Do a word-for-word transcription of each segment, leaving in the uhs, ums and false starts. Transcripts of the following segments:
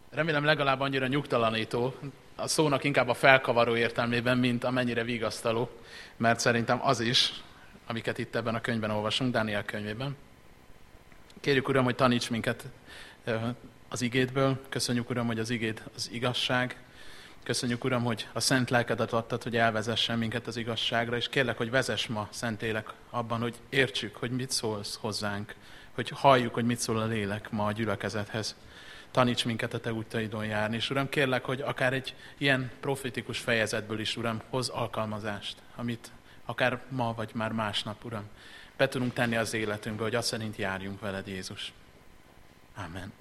remélem legalább annyira nyugtalanító, a szónak inkább a felkavaró értelmében, mint amennyire vigasztaló, mert szerintem az is, amiket itt ebben a könyvben olvasunk, Dániel könyvében. Kérjük, Uram, hogy taníts minket az igédből. Köszönjük, Uram, hogy az igéd az igazság. Köszönjük, Uram, hogy a szent lelkedet adtad, hogy elvezessen minket az igazságra, és kérlek, hogy vezess ma, Szentlélek, abban, hogy értsük, hogy mit szólsz hozzánk, hogy halljuk, hogy mit szól a lélek ma a gyülekezethez. Taníts minket a te útjaidon járni, és Uram, kérlek, hogy akár egy ilyen profétikus fejezetből is, Uram, hoz alkalmazást, amit akár ma, vagy már másnap, Uram, be tudunk tenni az életünkbe, hogy azt szerint járjunk veled, Jézus. Amen.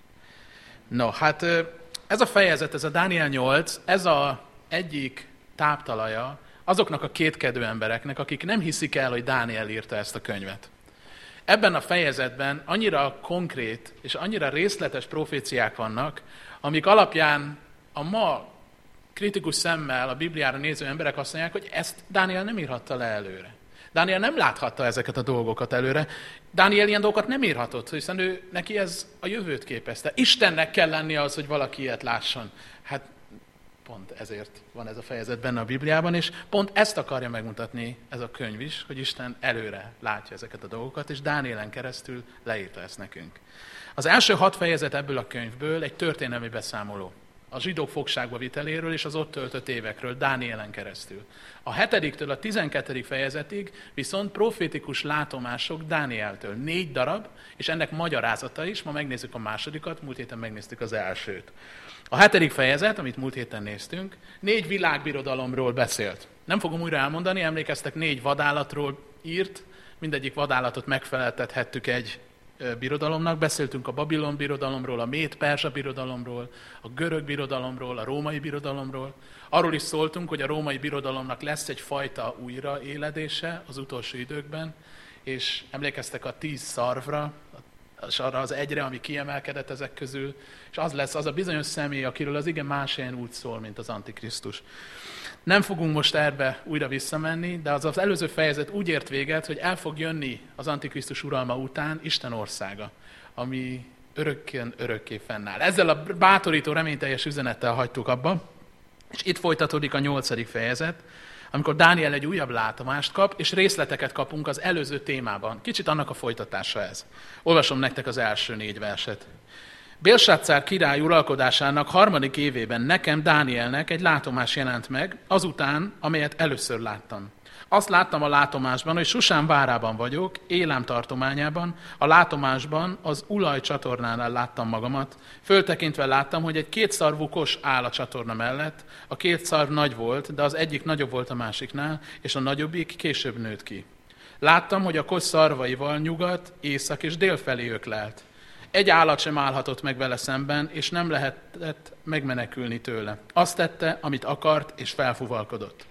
No, hát ez a fejezet, ez a Dániel nyolc, ez az egyik táptalaja azoknak a kétkedő embereknek, akik nem hiszik el, hogy Dániel írta ezt a könyvet. Ebben a fejezetben annyira konkrét és annyira részletes proféciák vannak, amik alapján a ma kritikus szemmel a Bibliára néző emberek azt mondják, hogy ezt Dániel nem írhatta le előre. Dániel nem láthatta ezeket a dolgokat előre. Dániel ilyen dolgokat nem írhatott, hiszen ő, neki ez a jövőt képezte. Istennek kell lennie az, hogy valaki ilyet lásson. Hát pont ezért van ez a fejezet benne a Bibliában, és pont ezt akarja megmutatni ez a könyv is, hogy Isten előre látja ezeket a dolgokat, és Dánielen keresztül leírta ezt nekünk. Az első hat fejezet ebből a könyvből egy történelmi beszámoló. A zsidók fogságba viteléről és az ott töltött évekről, Dánielen keresztül. A hetediktől a tizenkettedik fejezetig viszont profétikus látomások Dánieltől. Négy darab, és ennek magyarázata is. Ma megnézzük a másodikat, múlt héten megnéztük az elsőt. A hetedik fejezet, amit múlt héten néztünk, négy világbirodalomról beszélt. Nem fogom újra elmondani, emlékeztek, négy vadállatról írt, mindegyik vadállatot megfeleltethettük egy birodalomnak. Beszéltünk a Babilon birodalomról, a Méd-Perzsa birodalomról, a görög birodalomról, a római birodalomról. Arról is szóltunk, hogy a római birodalomnak lesz egyfajta újraéledése az utolsó időkben, és emlékeztek a tíz szarvra, és arra az egyre, ami kiemelkedett ezek közül, és az lesz az a bizonyos személy, akiről az ige más helyen úgy szól, mint az Antikrisztus. Nem fogunk most erbe újra visszamenni, de az az előző fejezet úgy ért véget, hogy el fog jönni az Antikrisztus uralma után Isten országa, ami örökkön örökké fennáll. Ezzel a bátorító, reményteljes üzenettel hagytuk abba, és itt folytatódik a nyolcadik fejezet, amikor Dániel egy újabb látomást kap, és részleteket kapunk az előző témában. Kicsit annak a folytatása ez. Olvasom nektek az első négy verset. Bélsáccár király uralkodásának harmadik évében nekem, Dánielnek egy látomás jelent meg, azután, amelyet először láttam. Azt láttam a látomásban, hogy Susán várában vagyok, Élám tartományában, a látomásban az Ulaj csatornánál láttam magamat. Föltekintve láttam, hogy egy kétszarvú kos áll a csatorna mellett, a két szarv nagy volt, de az egyik nagyobb volt a másiknál, és a nagyobbik később nőtt ki. Láttam, hogy a kos szarvaival nyugat, észak és dél felé öklelt. Egy állat sem állhatott meg vele szemben, és nem lehetett megmenekülni tőle. Azt tette, amit akart, és felfuvalkodott.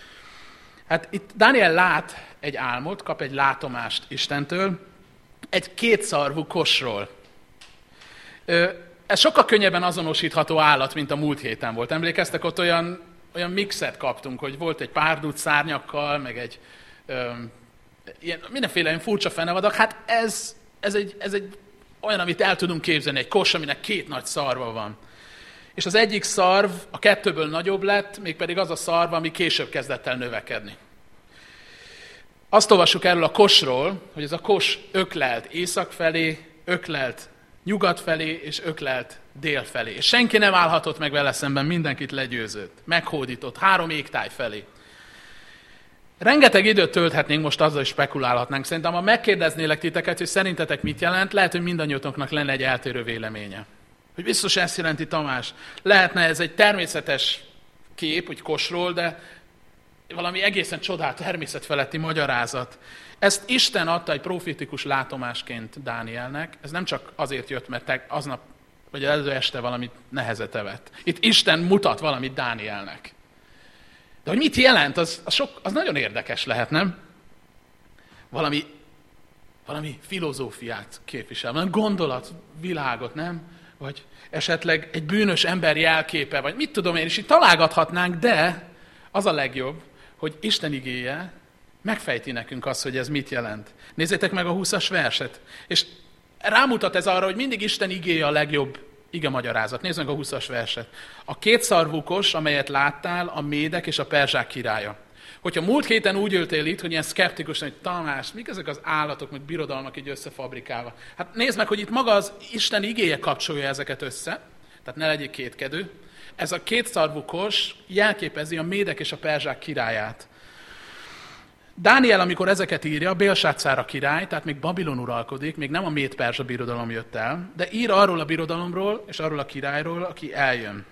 Hát itt Dániel lát egy álmot, kap egy látomást Istentől, egy kétszarvú kosról. Ez sokkal könnyebben azonosítható állat, mint a múlt héten volt. Emlékeztek, ott olyan, olyan mixet kaptunk, hogy volt egy párdút szárnyakkal, meg egy öm, ilyen, mindenféle ilyen furcsa fenevadak. Hát ez, ez, egy, ez egy olyan, amit el tudunk képzelni, egy kos, aminek két nagy szarva van. És az egyik szarv a kettőből nagyobb lett, mégpedig az a szarv, ami később kezdett el növekedni. Azt olvassuk erről a kosról, hogy ez a kos öklelt észak felé, öklelt nyugat felé, és öklelt dél felé. És senki nem állhatott meg vele szemben, mindenkit legyőzött, meghódított, három égtáj felé. Rengeteg időt tölthetnénk most azzal, hogy spekulálhatnánk. Szerintem, ha megkérdeznélek titeket, hogy szerintetek mit jelent, lehet, hogy mindannyiótoknak lenne egy eltérő véleménye. Hogy biztos ezt jelenti Tamás. Lehetne ez egy természetes kép, úgy kosról, de valami egészen csodálatos, természetfeletti magyarázat. Ezt Isten adta egy profétikus látomásként Dánielnek. Ez nem csak azért jött, mert aznap, vagy előző este valamit nehezet evett. Itt Isten mutat valamit Dánielnek. De hogy mit jelent, az, az, sok, az nagyon érdekes lehet, nem? Valami, valami filozófiát képvisel, valami gondolatvilágot, nem? Vagy esetleg egy bűnös ember jelképe, vagy mit tudom én, és itt találgathatnánk, de az a legjobb, hogy Isten igéje megfejti nekünk azt, hogy ez mit jelent. Nézzétek meg a húszas verset. És rámutat ez arra, hogy mindig Isten igéje a legjobb ige magyarázat. Nézd meg a huszas verset. A kétszarvú kos, amelyet láttál, a médek és a perzsák királya. Hogyha múlt héten úgy ültél itt, hogy ilyen szkeptikusan, hogy Tamás, mik ezek az állatok, meg birodalmak így összefabrikálva. Hát nézd meg, hogy itt maga az Isten igéje kapcsolja ezeket össze, tehát ne legyél kétkedő. Ez a kétszarvú kos jelképezi a médek és a perzsák királyát. Dániel, amikor ezeket írja, Bélsácár király, tehát még Babilon uralkodik, még nem a méd-perzsa birodalom jött el, de ír arról a birodalomról és arról a királyról, aki eljön.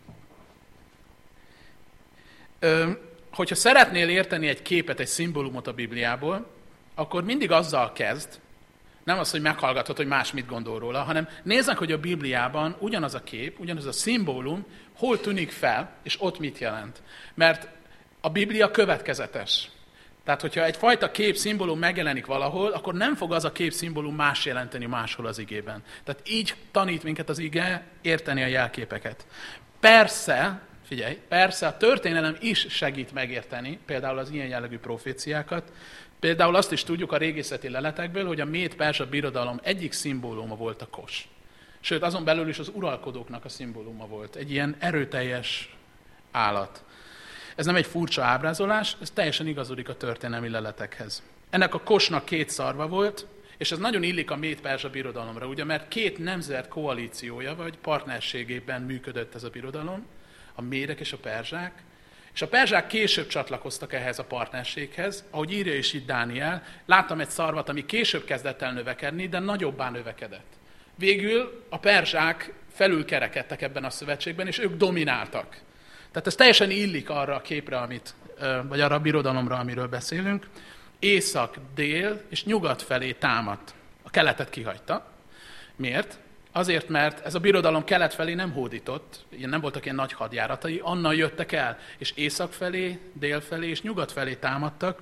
Ö, hogyha szeretnél érteni egy képet, egy szimbólumot a Bibliából, akkor mindig azzal kezd, nem az, hogy meghallgatod, hogy más mit gondol róla, hanem nézzek, hogy a Bibliában ugyanaz a kép, ugyanaz a szimbólum hol tűnik fel, és ott mit jelent. Mert a Biblia következetes. Tehát, hogyha egyfajta kép, szimbólum megjelenik valahol, akkor nem fog az a kép, szimbólum más jelenteni máshol az igében. Tehát így tanít minket az ige érteni a jelképeket. Persze, figyelj, persze a történelem is segít megérteni, például az ilyen jellegű proféciákat. Például azt is tudjuk a régészeti leletekből, hogy a méd-perzsa birodalom egyik szimbóluma volt a kos. Sőt, azon belül is az uralkodóknak a szimbóluma volt. Egy ilyen erőteljes állat. Ez nem egy furcsa ábrázolás, ez teljesen igazodik a történelmi leletekhez. Ennek a kosnak két szarva volt, és ez nagyon illik a méd-perzsa birodalomra, ugye, mert két nemzet koalíciója vagy partnerségében működött ez a birodalom, a médek és a perzsák, és a perzsák később csatlakoztak ehhez a partnerséghez, ahogy írja is itt Dániel, láttam egy szarvat, ami később kezdett el növekedni, de nagyobbá növekedett. Végül a perzsák felülkerekedtek ebben a szövetségben, és ők domináltak. Tehát ez teljesen illik arra a képre, amit, vagy arra a birodalomra, amiről beszélünk. Észak, dél és nyugat felé támadt. A keletet kihagyta. Miért? Azért, mert ez a birodalom kelet felé nem hódított, nem voltak ilyen nagy hadjáratai, onnan jöttek el, és észak felé, dél felé és nyugat felé támadtak.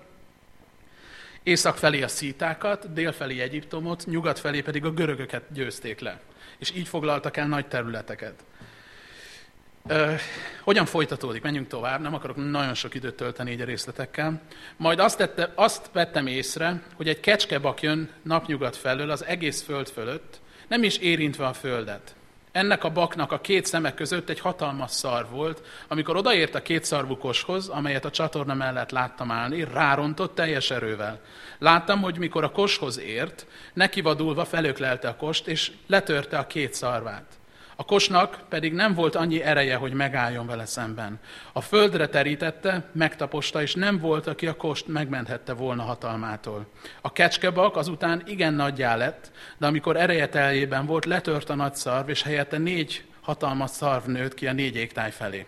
Észak felé a szítákat, dél felé Egyiptomot, nyugat felé pedig a görögöket győzték le. És így foglaltak el nagy területeket. Uh, hogyan folytatódik? Menjünk tovább, nem akarok nagyon sok időt tölteni így a részletekkel. Majd azt, tette, azt vettem észre, hogy egy kecskebak jön napnyugat felől az egész föld fölött, nem is érintve a földet. Ennek a baknak a két szeme között egy hatalmas szarv volt, amikor odaért a kétszarvú koshoz, amelyet a csatorna mellett láttam állni, rárontott teljes erővel. Láttam, hogy mikor a koshoz ért, nekivadulva felöklelte a kost, és letörte a két szarvát. A kosnak pedig nem volt annyi ereje, hogy megálljon vele szemben. A földre terítette, megtaposta, és nem volt, aki a kost megmenthette volna hatalmától. A kecskebak azután igen nagyjá lett, de amikor ereje teljében volt, letört a nagy szarv, és helyette négy hatalmas szarv nőtt ki a négy égtáj felé.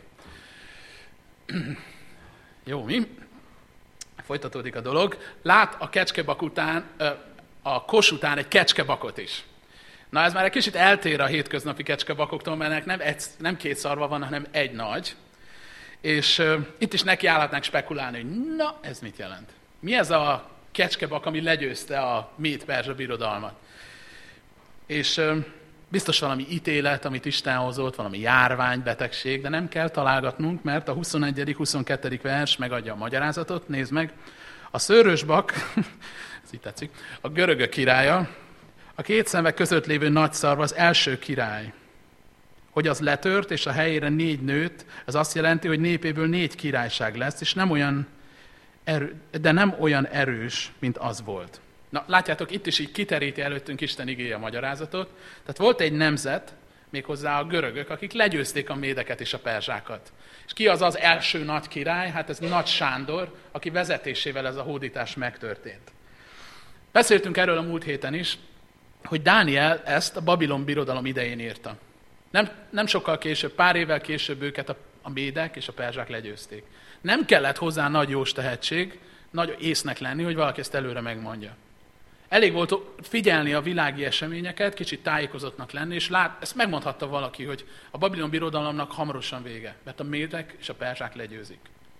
Jó, mi? Folytatódik a dolog. Lát a kecskebak után, a kos után egy kecskebakot is. Na ez már egy kicsit eltér a hétköznapi kecskebakoktól, mert ennek nem, egy, nem két szarva van, hanem egy nagy. És uh, itt is nekiállhatnánk spekulálni, hogy na, ez mit jelent? Mi ez a kecskebak, ami legyőzte a méd-perzsa birodalmat? És uh, biztos valami ítélet, amit Isten hozott, valami járvány, betegség, de nem kell találgatnunk, mert a huszonegyedik huszonkettő vers megadja a magyarázatot. Nézd meg, a szőrös bak, ez így tetszik, a görögök királya, a két szemek között lévő nagy szarv az első király. Hogy az letört, és a helyére négy nőtt, ez azt jelenti, hogy népéből négy királyság lesz, és nem olyan erő, de nem olyan erős, mint az volt. Na, látjátok, itt is így kiteríti előttünk Isten igéje a magyarázatot. Tehát volt egy nemzet, méghozzá a görögök, akik legyőzték a médeket és a perzsákat. És ki az az első nagy király? Hát ez Nagy Sándor, aki vezetésével ez a hódítás megtörtént. Beszéltünk erről a múlt héten is, hogy Dániel ezt a Babilon birodalom idején írta. Nem, nem sokkal később, pár évvel később őket a, a médek és a perzsák legyőzték. Nem kellett hozzá nagy jós tehetség, nagy észnek lenni, hogy valaki ezt előre megmondja. Elég volt figyelni a világi eseményeket, kicsit tájékozottnak lenni, és lát, ezt megmondhatta valaki, hogy a Babilon birodalomnak hamarosan vége, mert a médek és a perzsák legyőzik.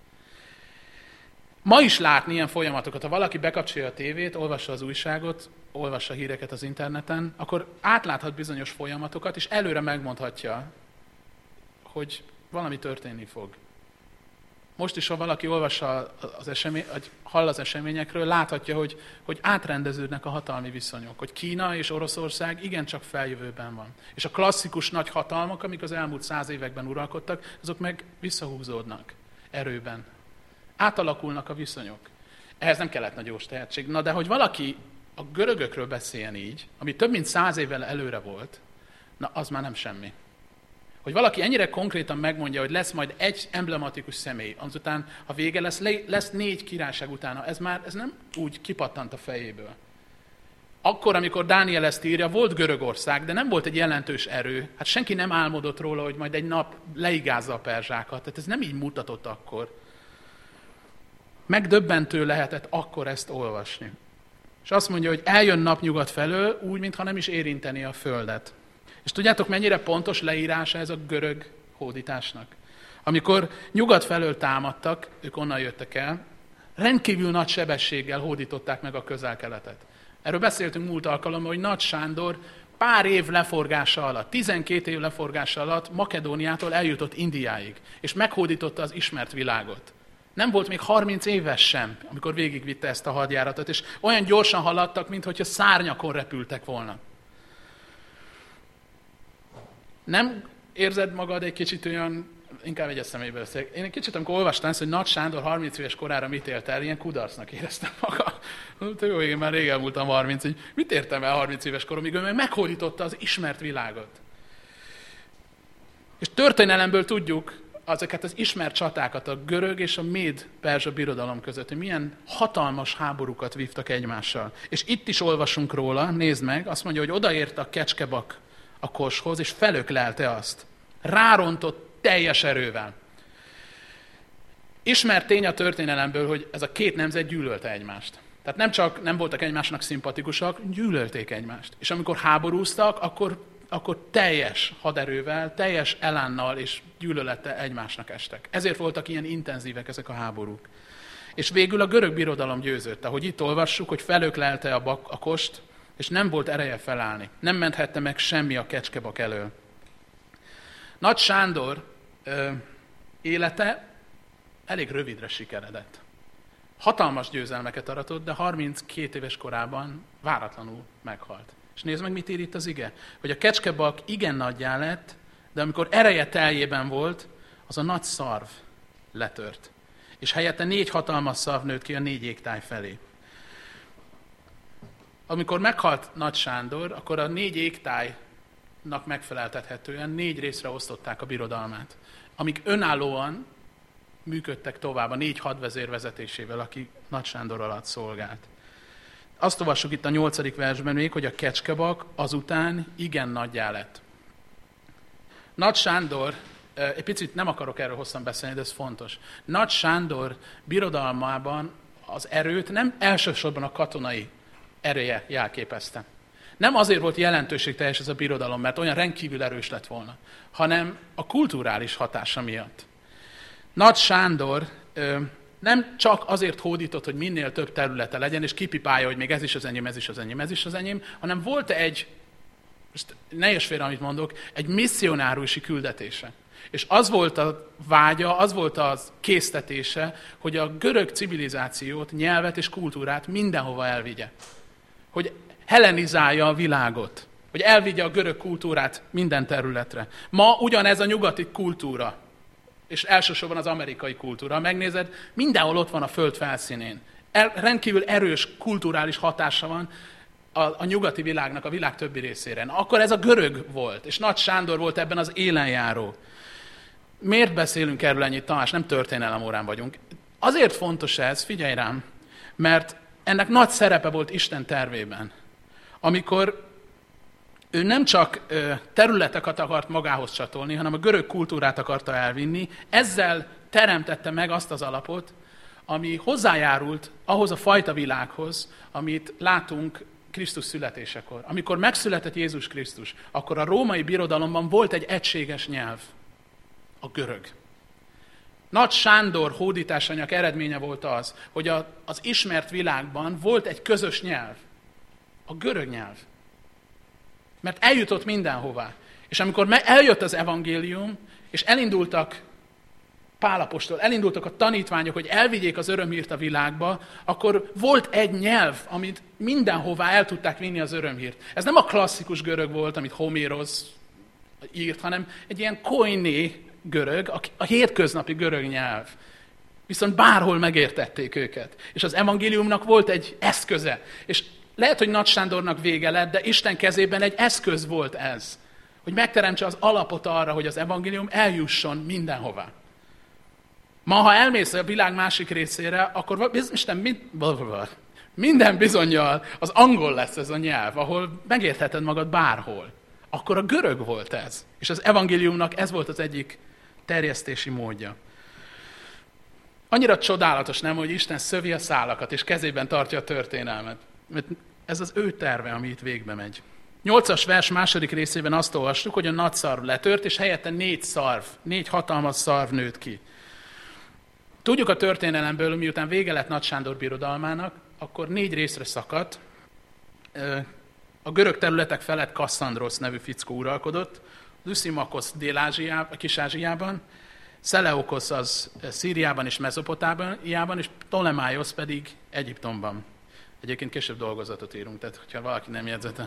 Ma is látni ilyen folyamatokat, ha valaki bekapcsolja a tévét, olvassa az újságot, olvassa híreket az interneten, akkor átláthat bizonyos folyamatokat, és előre megmondhatja, hogy valami történni fog. Most is, ha valaki olvassa az esemény, vagy hall az eseményekről, láthatja, hogy, hogy átrendeződnek a hatalmi viszonyok, hogy Kína és Oroszország igencsak feljövőben van. És a klasszikus nagy hatalmak, amik az elmúlt száz években uralkodtak, azok meg visszahúzódnak erőben. Átalakulnak a viszonyok. Ehhez nem kellett nagy jós tehetség. Na de hogy valaki a görögökről beszéljen így, ami több mint száz évvel előre volt, na az már nem semmi. Hogy valaki ennyire konkrétan megmondja, hogy lesz majd egy emblematikus személy, azután, ha vége lesz, lesz négy királyság utána, ez már ez nem úgy kipattant a fejéből. Akkor, amikor Dániel ezt írja, volt Görögország, de nem volt egy jelentős erő. Hát senki nem álmodott róla, hogy majd egy nap leigázza a perzsákat. Tehát ez nem így mutatott akkor. Megdöbbentő lehetett akkor ezt olvasni. És azt mondja, hogy eljön napnyugat felől, úgy, mintha nem is érinteni a földet. És tudjátok, mennyire pontos leírása ez a görög hódításnak? Amikor nyugat felől támadtak, ők onnan jöttek el, rendkívül nagy sebességgel hódították meg a Közel-Keletet. Erről beszéltünk múlt alkalommal, hogy Nagy Sándor pár év leforgása alatt, tizenkét év leforgása alatt Makedóniától eljutott Indiáig, és meghódította az ismert világot. Nem volt még harminc éves sem, amikor végigvitte ezt a hadjáratot, és olyan gyorsan haladtak, mintha szárnyakon repültek volna. Nem érzed magad egy kicsit olyan, inkább egy eszeméből beszélek. Én egy kicsit, amikor olvastam ezt, hogy Nagy Sándor harminc éves korára mit élt el, ilyen kudarcnak éreztem magam. Jó, én már régen múltam harminc, hogy mit értem el harminc éves koromig, ő meg meghódította az ismert világot. És történelemből tudjuk ezeket az ismert csatákat a görög és a méd-perzsa birodalom között, hogy milyen hatalmas háborúkat vívtak egymással. És itt is olvasunk róla, nézd meg, azt mondja, hogy odaért a kecskebak a koshoz, és felöklelte azt. Rárontott teljes erővel. Ismert tény a történelemből, hogy ez a két nemzet gyűlölte egymást. Tehát nem csak nem voltak egymásnak szimpatikusak, gyűlölték egymást. És amikor háborúztak, akkor, akkor teljes haderővel, teljes elánnal és gyűlölettel egymásnak estek. Ezért voltak ilyen intenzívek ezek a háborúk. És végül a görög birodalom győzött, ahogy itt olvassuk, hogy felöklelte a, bak, a kost, és nem volt ereje felállni. Nem menthette meg semmi a kecskebak elől. Nagy Sándor ö, élete elég rövidre sikeredett. Hatalmas győzelmeket aratott, de harminckét éves korában váratlanul meghalt. És nézd meg, mit ír itt az ige. Hogy a kecskebak igen nagyjá lett, de amikor ereje teljében volt, az a nagy szarv letört. És helyette négy hatalmas szarv nőtt ki a négy égtáj felé. Amikor meghalt Nagy Sándor, akkor a négy égtájnak megfeleltethetően négy részre osztották a birodalmát, amik önállóan működtek tovább a négy hadvezér vezetésével, aki Nagy Sándor alatt szolgált. Azt olvassuk itt a nyolcadik versben még, hogy a kecskebak azután igen nagyjá lett. Nagy Sándor, egy picit nem akarok erről hosszan beszélni, de ez fontos. Nagy Sándor birodalmában az erőt nem elsősorban a katonai ereje jelképezte. Nem azért volt jelentőségteljes ez a birodalom, mert olyan rendkívül erős lett volna, hanem a kulturális hatása miatt. Nagy Sándor ö, nem csak azért hódított, hogy minél több területe legyen, és kipipálja, hogy még ez is az enyém, ez is az enyém, ez is az enyém, hanem volt egy, most ne érts félre, amit mondok, egy misszionárusi küldetése. És az volt a vágya, az volt az késztetése, hogy a görög civilizációt, nyelvet és kultúrát mindenhova elvigye. Hogy hellenizálja a világot, hogy elvigye a görög kultúrát minden területre. Ma ugyanez a nyugati kultúra, és elsősorban az amerikai kultúra. Megnézed, mindenhol ott van a föld felszínén. El, rendkívül erős kulturális hatása van a, a nyugati világnak, a világ többi részére. Na, akkor ez a görög volt, és Nagy Sándor volt ebben az élenjáró. Miért beszélünk erről ennyit, Tamás? Nem történelem órán vagyunk. Azért fontos ez, figyelj rám, mert ennek nagy szerepe volt Isten tervében. Amikor ő nem csak területeket akart magához csatolni, hanem a görög kultúrát akarta elvinni, ezzel teremtette meg azt az alapot, ami hozzájárult ahhoz a fajta világhoz, amit látunk Krisztus születésekor. Amikor megszületett Jézus Krisztus, akkor a római birodalomban volt egy egységes nyelv, a görög. Nagy Sándor hódításának eredménye volt az, hogy a, az ismert világban volt egy közös nyelv, a görög nyelv. Mert eljutott mindenhová. És amikor eljött az evangélium, és elindultak Pál apostol, elindultak a tanítványok, hogy elvigyék az örömhírt a világba, akkor volt egy nyelv, amit mindenhová el tudták vinni az örömhírt. Ez nem a klasszikus görög volt, amit Homérosz írt, hanem egy ilyen koiné görög, a hétköznapi görög nyelv. Viszont bárhol megértették őket. És az evangéliumnak volt egy eszköze. És lehet, hogy Nagy Sándornak vége lett, de Isten kezében egy eszköz volt ez. Hogy megteremtse az alapot arra, hogy az evangélium eljusson mindenhová. Ma, ha elmész a világ másik részére, akkor Isten minden bizonnyal az angol lesz ez a nyelv, ahol megértheted magad bárhol. Akkor a görög volt ez. És az evangéliumnak ez volt az egyik terjesztési módja. Annyira csodálatos, nem, hogy Isten szövi a szálakat, és kezében tartja a történelmet. Mert ez az ő terve, ami itt végbe megy. Nyolcas vers második részében azt olvastuk, hogy a nagy szarv letört, és helyette négy szarv, négy hatalmas szarv nőtt ki. Tudjuk a történelemből, miután vége lett Nagy Sándor birodalmának, akkor négy részre szakadt. A görög területek felett Kasszandrosz nevű fickó uralkodott, Lysimakosz Dél-Ázsiában, Kis-Ázsiában, Szeleukosz az Szíriában és Mezopotámiában, és Ptolemáiosz pedig Egyiptomban. Egyébként később dolgozatot írunk, tehát hogyha valaki nem jegyzete,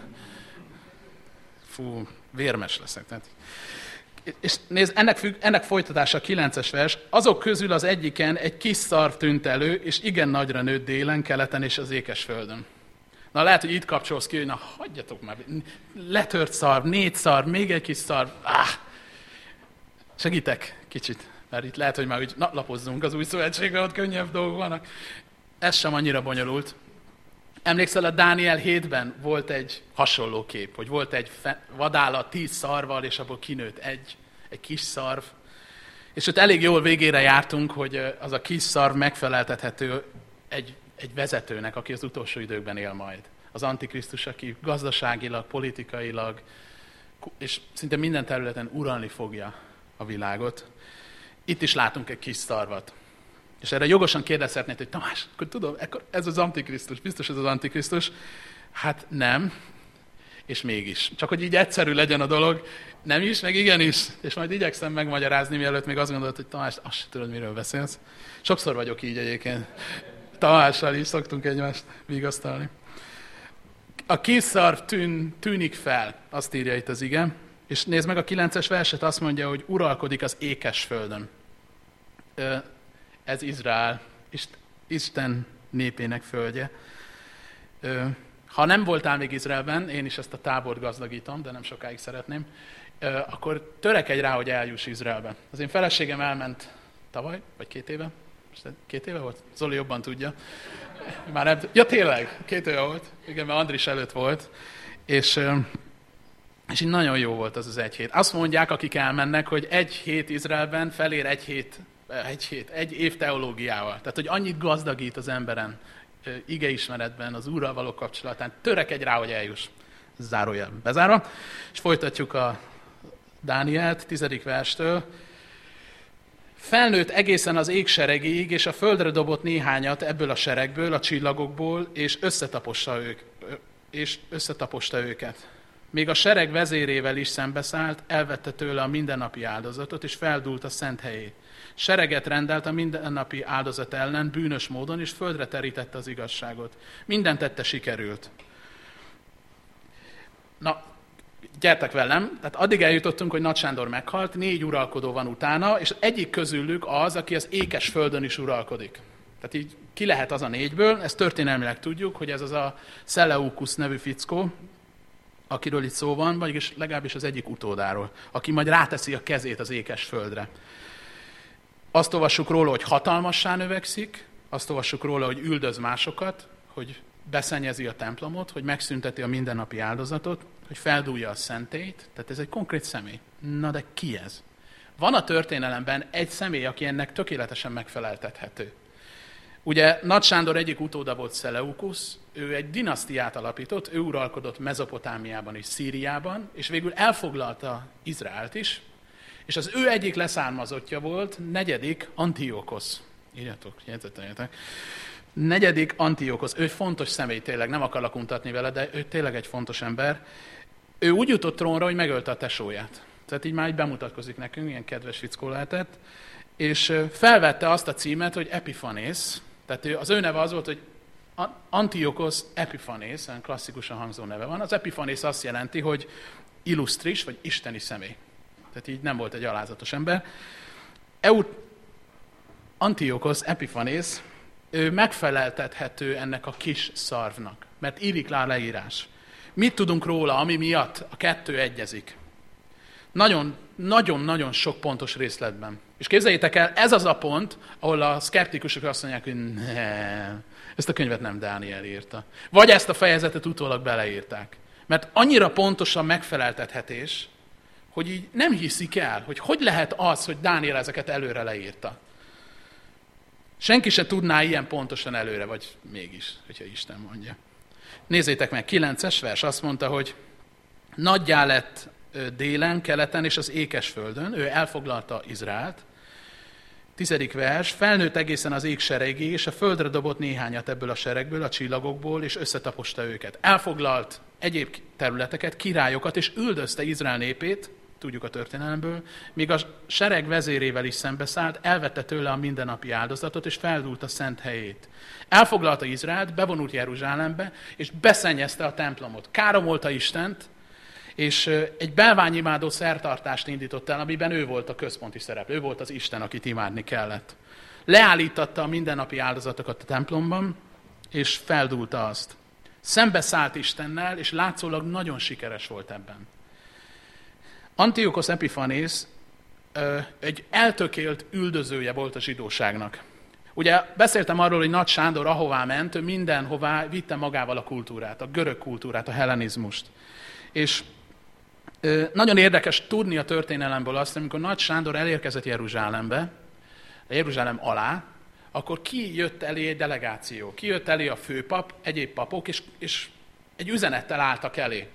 fú, vérmes leszek. Tehát. És nézd, ennek, függ, ennek folytatása a kilences vers, azok közül az egyiken egy kis szarv tűnt elő, és igen nagyra nőtt délen, keleten és az ékesföldön. Na lehet, hogy itt kapcsolsz ki, hogy na hagyjatok már, letört szarv, négy szarv, még egy kis szarv, áh! Segítek kicsit, mert itt lehet, hogy már úgy lapozzunk az új szövetségbe, ott könnyebb dolgok vannak. Ez sem annyira bonyolult. Emlékszel, a Dániel hétben volt egy hasonló kép, hogy volt egy vadállat tíz szarval, és abból kinőtt egy, egy kis szarv. És ott elég jól végére jártunk, hogy az a kis szarv megfeleltethető egy, egy vezetőnek, aki az utolsó időkben él majd. Az Antikrisztus, aki gazdaságilag, politikailag, és szinte minden területen uralni fogja a világot. Itt is látunk egy kis szarvat. És erre jogosan kérdezhetnéd, hogy Tamás, akkor tudom, ez az Antikrisztus, biztos ez az Antikrisztus. Hát nem, és mégis. Csak hogy így egyszerű legyen a dolog, nem is, meg igenis. És majd igyekszem megmagyarázni, mielőtt még azt gondolod, hogy Tamás, azt sem tudod, miről beszélsz. Sokszor vagyok így egyébként. Tamással is szoktunk egymást vigasztalni. A kis szarv tűn, tűnik fel, azt írja itt az ige. És nézd meg a kilences verset, azt mondja, hogy uralkodik az ékes földön. Ez Izrael, Isten népének földje. Ha nem voltál még Izraelben, én is ezt a tábort gazdagítom, de nem sokáig szeretném, akkor törekedj rá, hogy eljuss Izraelbe. Az én feleségem elment tavaly, vagy két éve? Két éve volt? Zoli jobban tudja. Már nem... Ja, tényleg, két éve volt. Igen, mert Andris előtt volt. És... És így nagyon jó volt az az egy hét. Azt mondják, akik elmennek, hogy egy hét Izraelben felér egy hét, egy hét, egy év teológiával. Tehát, hogy annyit gazdagít az emberen, igeismeretben, az Úrral való kapcsolatán. Törekedj rá, hogy eljuss. Zárójel bezárva. És folytatjuk a Dánielt, tizedik verstől. Felnőtt egészen az ég seregéig, és a földre dobott néhányat ebből a seregből, a csillagokból, és összetaposta, ők, és összetaposta őket. Még a sereg vezérével is szembeszállt, elvette tőle a mindennapi áldozatot, és feldúlt a szent helyét. Sereget rendelt a mindennapi áldozat ellen bűnös módon, és földre terítette az igazságot. Minden tette sikerült. Na, gyertek velem, tehát addig eljutottunk, hogy Nagy Sándor meghalt, négy uralkodó van utána, és egyik közülük az, aki az ékes földön is uralkodik. Tehát így ki lehet az a négyből, ezt történelmileg tudjuk, hogy ez az a Szeleukusz nevű fickó, akiről itt szó van, vagyis legalábbis az egyik utódáról, aki majd ráteszi a kezét az ékes földre. Azt olvassuk róla, hogy hatalmassá növekszik, azt olvassuk róla, hogy üldöz másokat, hogy beszennyezi a templomot, hogy megszünteti a mindennapi áldozatot, hogy feldúlja a szentélyt, tehát ez egy konkrét személy. Na de ki ez? Van a történelemben egy személy, aki ennek tökéletesen megfeleltethető. Ugye Nagy Sándor egyik utóda volt Szeleukusz, ő egy dinasztiát alapított, ő uralkodott Mezopotámiában és Szíriában, és végül elfoglalta Izraelt is, és az ő egyik leszármazottja volt, negyedik Antiokosz. Írjatok, jegyzeteljetek. Negyedik Antiokosz, ő fontos személy tényleg, nem akarlak untatni vele, de ő tényleg egy fontos ember. Ő úgy jutott trónra, hogy megölte a tesóját. Tehát így már így bemutatkozik nekünk, ilyen kedves fickó lehetett. és felvette azt a címet, hogy Epifanész, tehát az ő neve az volt, hogy Antiochos Epifanész, klasszikusan hangzó neve van. Az Epifanész azt jelenti, hogy illusztris, vagy isteni személy. Tehát így nem volt egy alázatos ember. Eut Antiochos Epifanész, ő megfeleltethető ennek a kis szarvnak, mert írik rá a leírás. Mit tudunk róla, ami miatt a kettő egyezik? Nagyon-nagyon sok pontos részletben. És képzeljétek el, ez az a pont, ahol a szkeptikusok azt mondják, hogy nem, ezt a könyvet nem Dániel írta. Vagy ezt a fejezetet utólag beleírták. Mert annyira pontosan megfeleltethetés, hogy így nem hiszik el, hogy hogy lehet az, hogy Dániel ezeket előre leírta. Senki se tudná ilyen pontosan előre, vagy mégis, hogyha Isten mondja. Nézzétek meg, kilences vers azt mondta, hogy nagyjá lett délen, keleten és az ékesföldön, ő elfoglalta Izraelt. Tizedik vers, felnőtt egészen az ég seregig, és a földre dobott néhányat ebből a seregből, a csillagokból, és összetaposta őket. Elfoglalt egyéb területeket, királyokat, és üldözte Izrael népét, tudjuk a történelemből, míg a sereg vezérével is szembeszállt, elvette tőle a mindennapi áldozatot, és feldúlt a szent helyét. Elfoglalta Izraelt, bevonult Jeruzsálembe, és beszennyezte a templomot. Káromolta Istent, és egy bálványimádó szertartást indított el, amiben ő volt a központi szereplő, ő volt az Isten, akit imádni kellett. Leállítatta a mindennapi áldozatokat a templomban, és feldúlta azt. Szembeszállt Istennel, és látszólag nagyon sikeres volt ebben. Antiochos Epifanész egy eltökélt üldözője volt a zsidóságnak. Ugye beszéltem arról, hogy Nagy Sándor ahová ment, ő mindenhová vitte magával a kultúrát, a görög kultúrát, a hellenizmust. És nagyon érdekes tudni a történelemből azt, amikor Nagy Sándor elérkezett Jeruzsálembe, Jeruzsálem alá, akkor ki jött elé egy delegáció, ki jött elé a főpap, egyéb papok, és, és egy üzenettel álltak elé,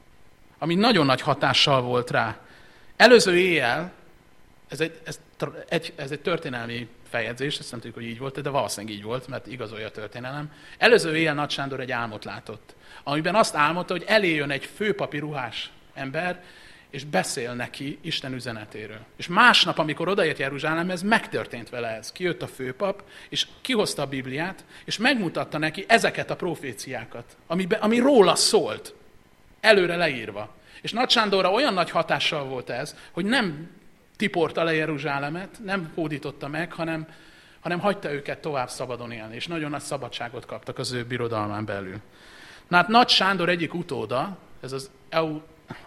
ami nagyon nagy hatással volt rá. Előző éjjel, ez egy, ez, egy, ez egy történelmi feljegyzés, ezt nem tudjuk, hogy így volt, de valószínűleg így volt, mert igazolja a történelem. Előző éjjel Nagy Sándor egy álmot látott, amiben azt álmodta, hogy elé jön egy főpapi ruhás ember, és beszél neki Isten üzenetéről. És másnap, amikor odaért Jeruzsálemhez, megtörtént vele ez. Kijött a főpap, és kihozta a Bibliát, és megmutatta neki ezeket a proféciákat, ami, ami róla szólt, előre leírva. És Nagy Sándorra olyan nagy hatással volt ez, hogy nem tiporta le Jeruzsálemet, nem hódította meg, hanem, hanem hagyta őket tovább szabadon élni, és nagyon nagy szabadságot kaptak az ő birodalmán belül. Na hát Nagy Sándor egyik utóda, ez az Eu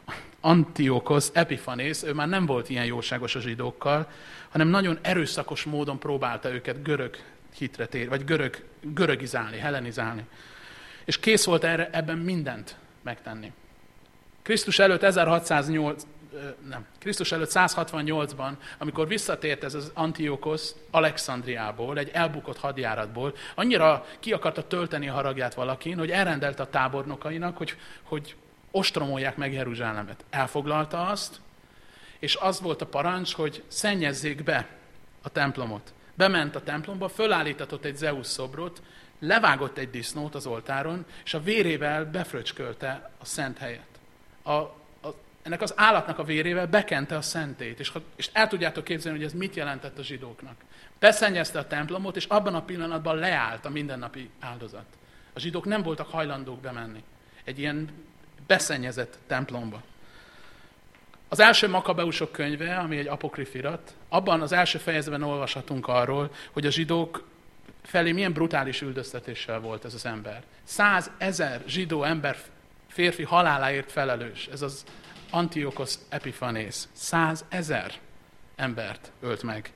Antiochos Epifanész, ő már nem volt ilyen jóságos a zsidókkal, hanem nagyon erőszakos módon próbálta őket görög hitre tér, vagy görög, görögizálni, hellenizálni. És kész volt erre, ebben mindent megtenni. Krisztus előtt ezerhatszáznyolc, nem, Krisztus előtt százhatvannyolcban, amikor visszatért ez az Antiochos Alexandriából, egy elbukott hadjáratból, annyira ki akarta tölteni a haragját valakin, hogy elrendelte a tábornokainak, hogy, hogy ostromolják meg Jeruzsálemet. Elfoglalta azt, és az volt a parancs, hogy szennyezzék be a templomot. Bement a templomba, fölállítatott egy Zeusz szobrot, levágott egy disznót az oltáron, és a vérével befröcskölte a szent helyet. A, a, ennek az állatnak a vérével bekente a szentét, és, és el tudjátok képzelni, hogy ez mit jelentett a zsidóknak. Beszennyezte a templomot, és abban a pillanatban leállt a mindennapi áldozat. A zsidók nem voltak hajlandók bemenni egy ilyen beszennyezett templomba. Az első Makabeusok könyve, ami egy apokrif irat, abban az első fejezetben olvashatunk arról, hogy a zsidók felé milyen brutális üldöztetéssel volt ez az ember. Százezer zsidó ember, férfi haláláért felelős. Ez az Antiochos Epifanész. Százezer embert ölt meg.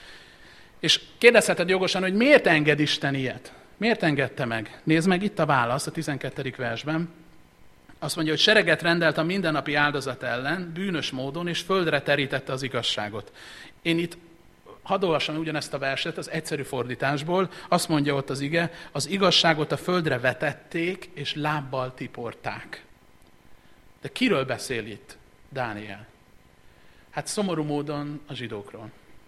És kérdezheted jogosan, hogy miért enged Isten ilyet? Miért engedte meg? Nézd meg, itt a válasz a tizenkettedik versben. Azt mondja, hogy sereget rendelt a mindennapi áldozat ellen, bűnös módon, és földre terítette az igazságot. Én itt hadd olvassam ugyanezt a verset az egyszerű fordításból, azt mondja ott az ige, az igazságot a földre vetették, és lábbal tiporták. De kiről beszél itt Dániel? Hát szomorú módon a zsidókról.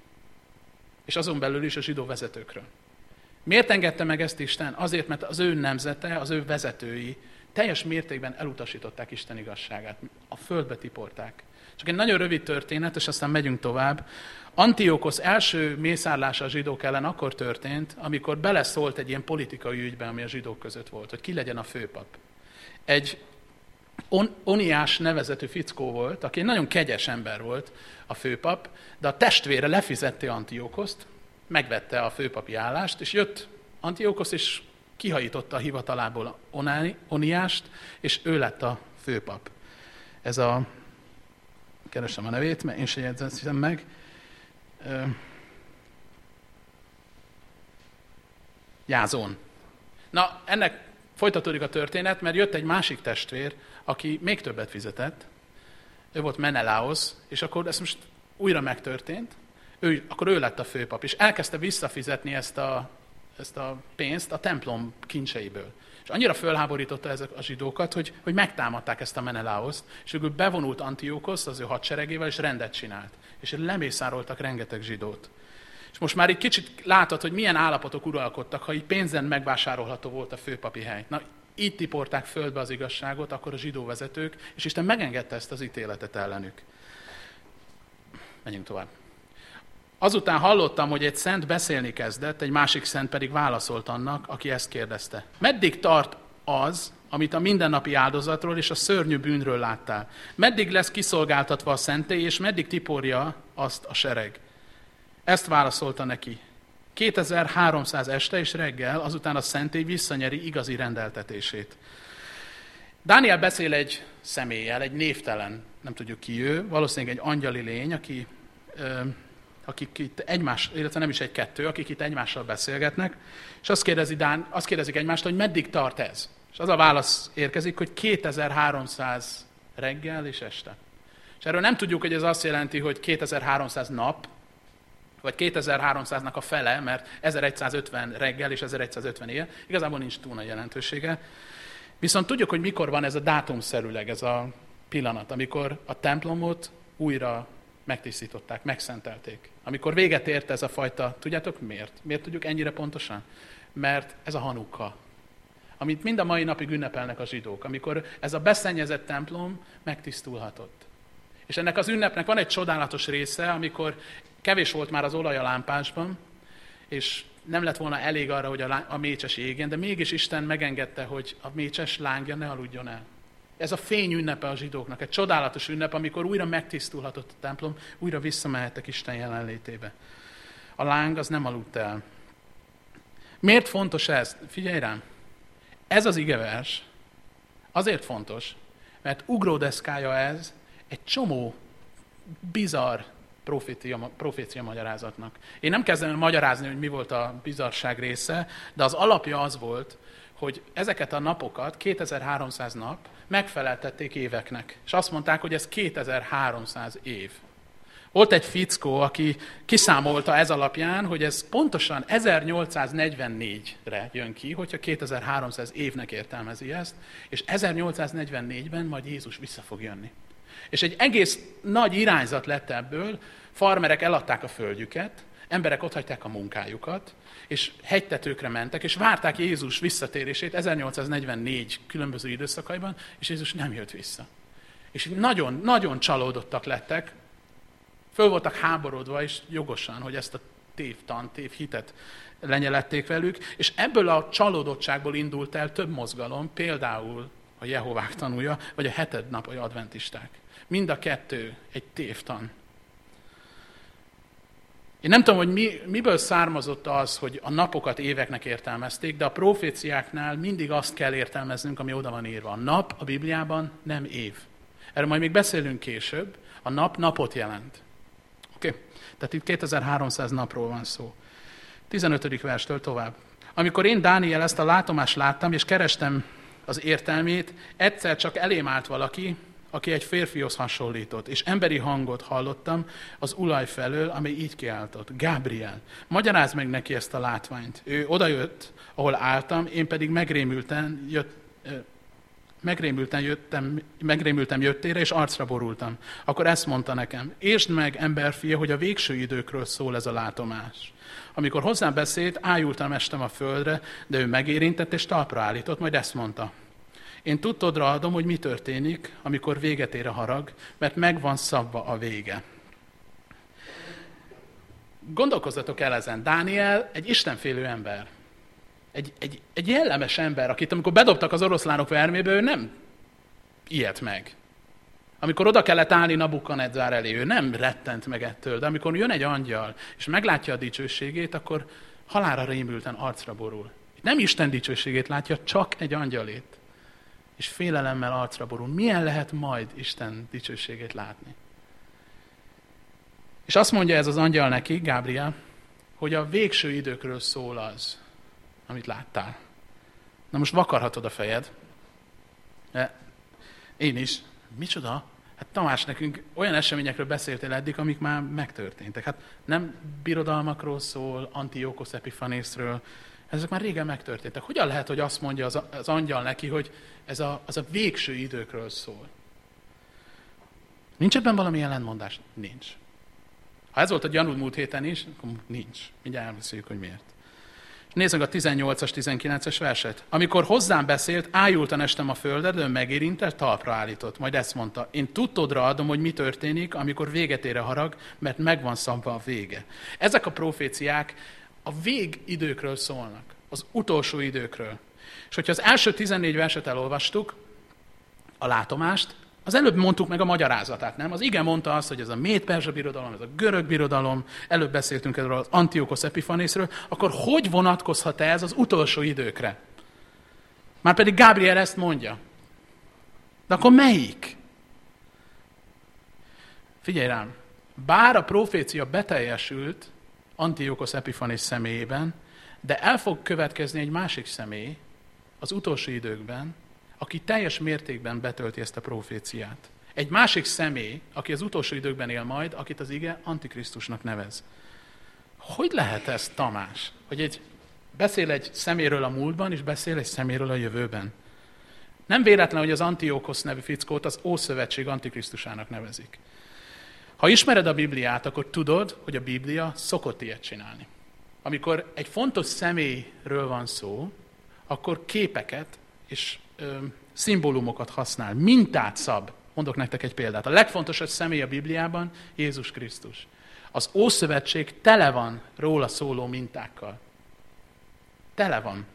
És azon belül is a zsidó vezetőkről. Miért engedte meg ezt Isten? Azért, mert az ő nemzete, az ő vezetői teljes mértékben elutasították Isten igazságát. A földbe tiporták. Csak egy nagyon rövid történet, és aztán megyünk tovább. Antiokosz első mészárlása a zsidók ellen akkor történt, amikor beleszólt egy ilyen politikai ügybe, ami a zsidók között volt, hogy ki legyen a főpap. Egy On- Oniás nevezetű fickó volt, aki egy nagyon kegyes ember volt a főpap, de a testvére lefizette Antiokoszt, megvette a főpapi állást, és jött Antiokosz, és kihajította a hivatalából Onáni, Oniást, és ő lett a főpap. Ez a, keresem a nevét, mert én se jegyzettem meg, Jázón. Na, ennek folytatódik a történet, mert jött egy másik testvér, aki még többet fizetett, ő volt Menelaos, és akkor ez most újra megtörtént, ő, akkor ő lett a főpap, és elkezdte visszafizetni ezt a, ezt a pénzt a templom kincseiből. És annyira fölháborította ezek a zsidókat, hogy, hogy megtámadták ezt a Menelaoszt, és ő bevonult Antiokosz az ő hadseregével, és rendet csinált. És lemészároltak rengeteg zsidót. És most már egy kicsit látod, hogy milyen állapotok uralkodtak, ha így pénzen megvásárolható volt a főpapi hely. Na, így tiporták földbe az igazságot, akkor a zsidó vezetők, és Isten megengedte ezt az ítéletet ellenük. Menjünk tovább. Azután hallottam, hogy egy szent beszélni kezdett, egy másik szent pedig válaszolt annak, aki ezt kérdezte. Meddig tart az, amit a mindennapi áldozatról és a szörnyű bűnről láttál? Meddig lesz kiszolgáltatva a szentély, és meddig tiporja azt a sereg? Ezt válaszolta neki. kétezer-háromszáz este és reggel, azután a szentély visszanyeri igazi rendeltetését. Dániel beszél egy személlyel, egy névtelen, nem tudjuk ki ő, valószínűleg egy angyali lény, aki, ö, akik itt egymás, illetve nem is egy-kettő, akik itt egymással beszélgetnek, és azt, kérdezi Dán, azt kérdezik egymást, hogy meddig tart ez. És az a válasz érkezik, hogy kétezer-háromszáz reggel és este. És erről nem tudjuk, hogy ez azt jelenti, hogy kétezer-háromszáz nap, vagy kétezer-háromszáznak a fele, mert ezeregyszázötven reggel és ezeregyszázötven éjjel, igazából nincs túl nagy jelentősége. Viszont tudjuk, hogy mikor van ez a dátumszerűleg, ez a pillanat, amikor a templomot újra megtisztították, megszentelték. Amikor véget ért ez a fajta, tudjátok miért? Miért tudjuk ennyire pontosan? Mert ez a Hanukka, amit mind a mai napig ünnepelnek a zsidók, amikor ez a beszennyezett templom megtisztulhatott. És ennek az ünnepnek van egy csodálatos része, amikor kevés volt már az olaj a lámpásban, és nem lett volna elég arra, hogy a, lá- a mécses égjen, de mégis Isten megengedte, hogy a mécses lángja ne aludjon el. Ez a fény ünnepe a zsidóknak, egy csodálatos ünnep, amikor újra megtisztulhatott a templom, újra visszamehettek Isten jelenlétébe. A láng az nem aludt el. Miért fontos ez? Figyelj rám! Ez az igevers azért fontos, mert ugródeszkája ez egy csomó bizarr profécia, profécia magyarázatnak. Én nem kezdem el magyarázni, hogy mi volt a bizarság része, de az alapja az volt, hogy ezeket a napokat, kétezer-háromszáz nap, megfeleltették éveknek. És azt mondták, hogy ez kétezer-háromszáz év. Volt egy fickó, aki kiszámolta ez alapján, hogy ez pontosan ezernyolcszáznegyvennégyre jön ki, hogyha kétezer-háromszáz évnek értelmezi ezt, és ezernyolcszáznegyvennégyben majd Jézus vissza fog jönni. És egy egész nagy irányzat lett ebből, farmerek eladták a földjüket, emberek otthagyták a munkájukat, és hegytetőkre mentek, és várták Jézus visszatérését ezernyolcszáznegyvennégy különböző időszakaiban, és Jézus nem jött vissza. És nagyon, nagyon csalódottak lettek, föl voltak háborodva, és jogosan, hogy ezt a tévtan, tévhitet lenyelették velük, és ebből a csalódottságból indult el több mozgalom, például a Jehovák tanúja, vagy a heted napai adventisták. Mind a kettő egy tévtan. Én nem tudom, hogy mi, miből származott az, hogy a napokat éveknek értelmezték, de a proféciáknál mindig azt kell értelmeznünk, ami oda van írva. A nap a Bibliában nem év. Erről majd még beszélünk később. A nap napot jelent. Oké? Okay? Tehát itt kétezer-háromszáz napról van szó. tizenötödik verstől tovább. Amikor én, Dániel, ezt a látomást láttam, és kerestem az értelmét, egyszer csak elém állt valaki, aki egy férfihoz hasonlított, és emberi hangot hallottam az ulaj felől, ami így kiáltott. Gábriel, magyarázd meg neki ezt a látványt. Ő odajött, ahol álltam, én pedig megrémülten, jött, megrémülten, jöttem, megrémültem jöttére, és arcra borultam. Akkor ezt mondta nekem, értsd meg, emberfia, hogy a végső időkről szól ez a látomás. Amikor hozzám beszélt, ájultam, estem a földre, de ő megérintett és talpra állított, majd ezt mondta. Én tudtodra adom, hogy mi történik, amikor véget ér a harag, mert meg van szabva a vége. Gondolkozzatok el ezen. Dániel egy istenfélő ember. Egy, egy, egy jellemes ember, akit amikor bedobtak az oroszlánok vermébe, ő nem ijedt meg. Amikor oda kellett állni Nabukadnezár elé, ő nem rettent meg ettől, de amikor jön egy angyal, és meglátja a dicsőségét, akkor halálra rémülten arcra borul. Nem Isten dicsőségét látja, csak egy angyalét. És félelemmel arcra borul. Milyen lehet majd Isten dicsőségét látni? És azt mondja ez az angyal neki, Gábriel, hogy a végső időkről szól az, amit láttál. Na most vakarhatod a fejed. De én is. Micsoda? Hát Tamás, nekünk olyan eseményekről beszéltél eddig, amik már megtörténtek. Hát nem birodalmakról szól, Antiokosz Epifanészről, ezek már régen megtörténtek. Hogyan lehet, hogy azt mondja az, az angyal neki, hogy ez a, az a végső időkről szól? Nincs ebben valami ellentmondás? Nincs. Ha ez volt a gyanúd múlt héten is, akkor nincs. Mindjárt elbeszéljük, hogy miért. Nézzük a tizennyolcas, tizenkilences verset. Amikor hozzám beszélt, ájultan estem a földre, de ön megérintett, talpra állított. Majd ezt mondta, én tudtodra adom, hogy mi történik, amikor véget ér a harag, mert megvan szabva a vége. Ezek a proféciák a végidőkről szólnak, az utolsó időkről. És hogyha az első tizennégy verset elolvastuk, a látomást, az előbb mondtuk meg a magyarázatát, nem? Az ige mondta azt, hogy ez a méd-perzsa birodalom, ez a görög birodalom, előbb beszéltünk erről az Antiokosz Epifanészről, akkor hogy vonatkozhat ez az utolsó időkre? Márpedig Gábriel ezt mondja. De akkor melyik? Figyelj rám, bár a profécia beteljesült Antiokosz Epifanész személyében, de el fog következni egy másik személy az utolsó időkben, aki teljes mértékben betölti ezt a proféciát. Egy másik személy, aki az utolsó időkben él majd, akit az ige Antikrisztusnak nevez. Hogy lehet ez, Tamás? Hogy egy, beszél egy szeméről a múltban, és beszél egy szeméről a jövőben. Nem véletlen, hogy az Antiokosz nevű fickót az Ószövetség Antikrisztusának nevezik. Ha ismered a Bibliát, akkor tudod, hogy a Biblia szokott ilyet csinálni. Amikor egy fontos személyről van szó, akkor képeket és ö, szimbólumokat használ, mintát szab. Mondok nektek egy példát. A legfontosabb személy a Bibliában Jézus Krisztus. Az Ószövetség tele van róla szóló mintákkal. Tele van.